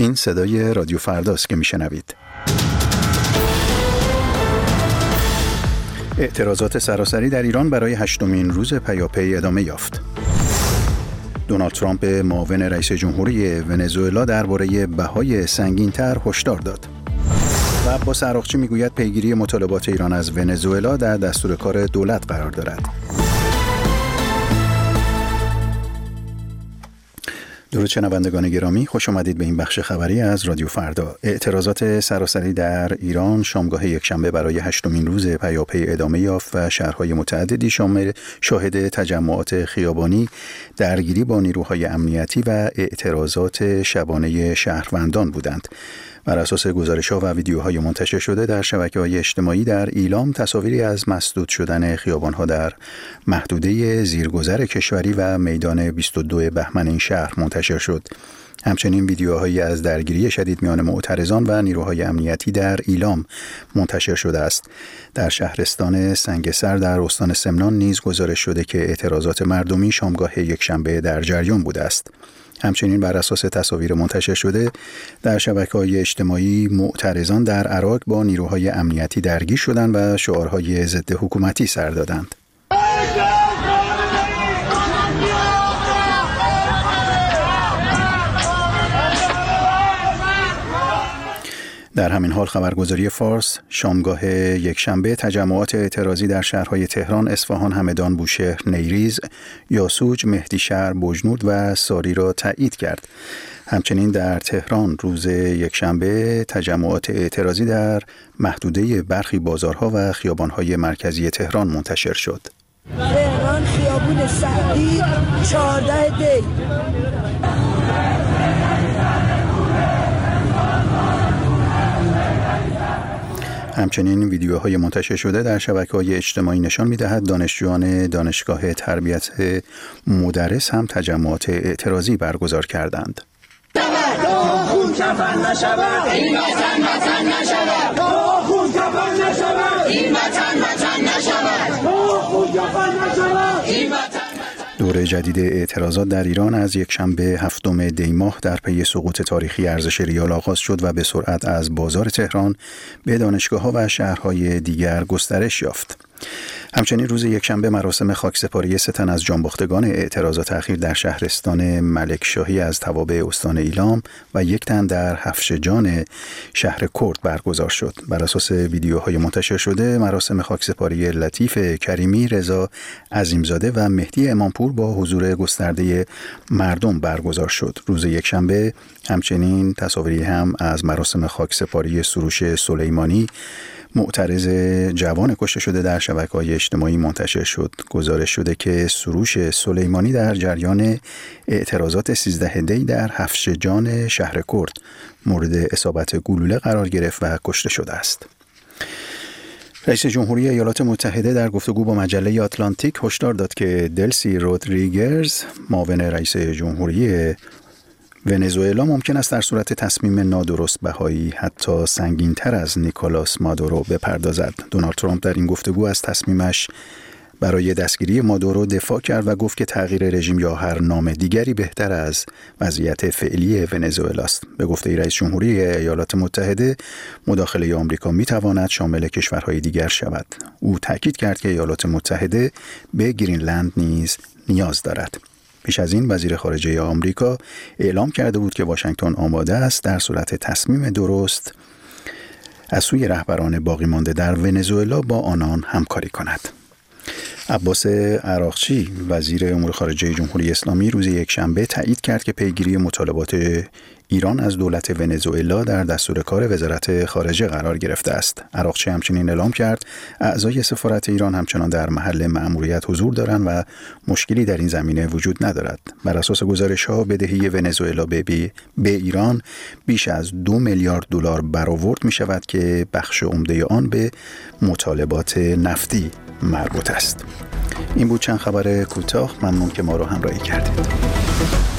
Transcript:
این صدای رادیو فرداست که میشنوید. اعتراضات سراسری در ایران برای 8مین روز پیاپی ادامه یافت. دونالد ترامپ معاون رئیس جمهوری ونزوئلا درباره بهای سنگین‌تر هشدار داد. و عباس عراقچی میگوید پیگیری مطالبات ایران از ونزوئلا در دستور کار دولت قرار دارد. درود شنوندگان گرامی، خوش آمدید به این بخش خبری از رادیو فردا. اعتراضات سراسری در ایران شامگاه یکشنبه برای 8مین روز پیاپی ادامه یافت و شهرهای متعددی شاهد تجمعات خیابانی، درگیری با نیروهای امنیتی و اعتراضات شبانه شهروندان بودند. بر اساس گزارش‌ها و ویدیوهای منتشر شده در شبکه‌های اجتماعی در ایلام، تصاویری از مسدود شدن خیابان‌ها در محدوده زیرگذر کشوری و میدان 22 بهمن این شهر منتشر شد. همچنین ویدیوهایی از درگیری شدید میان معترضان و نیروهای امنیتی در ایلام منتشر شده است. در شهرستان سنگسر در استان سمنان نیز گزارش شده که اعتراضات مردمی شامگاه یکشنبه در جریان بوده است. همچنین بر اساس تصاویر منتشر شده در شبکه‌های اجتماعی، معترضان در عراق با نیروهای امنیتی درگیر شدند و شعارهای ضد حکومتی سر دادند. در همین حال خبرگزاری فارس شامگاه یکشنبه تجمعات اعتراضی در شهرهای تهران، اصفهان، همدان، بوشهر، نیریز، یاسوج، مهدیشهر، بجنورد و ساری را تایید کرد. همچنین در تهران روز یکشنبه تجمعات اعتراضی در محدوده برخی بازارها و خیابانهای مرکزی تهران منتشر شد. تهران خیابون سعدی 14 دی. همچنین ویدیوهای منتشر شده در شبکه‌های اجتماعی نشان می‌دهد دانشجویان دانشگاه تربیت مدرس هم تجمعات اعتراضی برگزار کردند. خون کفن نشود، این وطن وطن نشود. خون کفن نشود، این وطن وطن نشود. خون کفن نشود، این وطن. دوره جدید اعتراضات در ایران از یکشنبه 7 دی ماه در پی سقوط تاریخی ارزش ریال آغاز شد و به سرعت از بازار تهران به دانشگاه‌ها و شهرهای دیگر گسترش یافت. همچنین روز یکشنبه مراسم خاکسپاری 3 تن از جانباختگان اعتراضات اخیر در شهرستان ملکشاهی از توابع استان ایلام و 1 تن در حفشه‌جان شهر کرد برگزار شد. بر اساس ویدیوهای منتشر شده مراسم خاکسپاری لطیف کریمی، رضا عظیمزاده و مهدی امامپور با حضور گسترده مردم برگزار شد. روز یکشنبه همچنین تصاویری هم از مراسم خاکسپاری سروش سلیمانی، معترض جوان کشته شده در شبکه‌های اجتماعی منتشر شد. گزارش شده که سروش سلیمانی در جریان اعتراضات 13 دی در حفشه‌جان شهر کرد مورد اصابت گلوله قرار گرفت و کشته شده است. رئیس جمهوری ایالات متحده در گفتگو با مجله آتلانتیک هشدار داد که دلسی رودریگز، معاون رئیس جمهوری ونزوئلا، ممکن است در صورت تصمیم نادرست بهایی حتی سنگین‌تر از نیکولاس مادورو بپردازد. دونالد ترامپ در این گفتگو از تصمیمش برای دستگیری مادورو دفاع کرد و گفت که تغییر رژیم یا هر نام دیگری بهتر از وضعیت فعلی ونزوئلا است. به گفته رئیس جمهوری ایالات متحده، مداخله آمریکا می‌تواند شامل کشورهای دیگر شود. او تاکید کرد که ایالات متحده به گرینلند نیز نیاز دارد. پیش از این وزیر خارجه آمریکا اعلام کرده بود که واشنگتن آماده است در صورت تصمیم درست از سوی رهبران باقی مانده در ونزوئلا با آنان همکاری کند. عباس عراقچی، وزیر امور خارجه جمهوری اسلامی، روز یکشنبه تایید کرد که پیگیری مطالبات ایران از دولت ونزوئلا در دستور کار وزارت خارجه قرار گرفته است. عراقچی همچنین اعلام کرد اعضای سفارت ایران همچنان در محل مأموریت حضور دارند و مشکلی در این زمینه وجود ندارد. بر اساس گزارش‌ها بدهی ونزوئلا به ایران بیش از 2 میلیارد دلار برآورد می‌شود که بخش عمده آن به مطالبات نفتی مربوط است. این بود چند خبر کوتاه. ممنون که ما را همراهی کردید.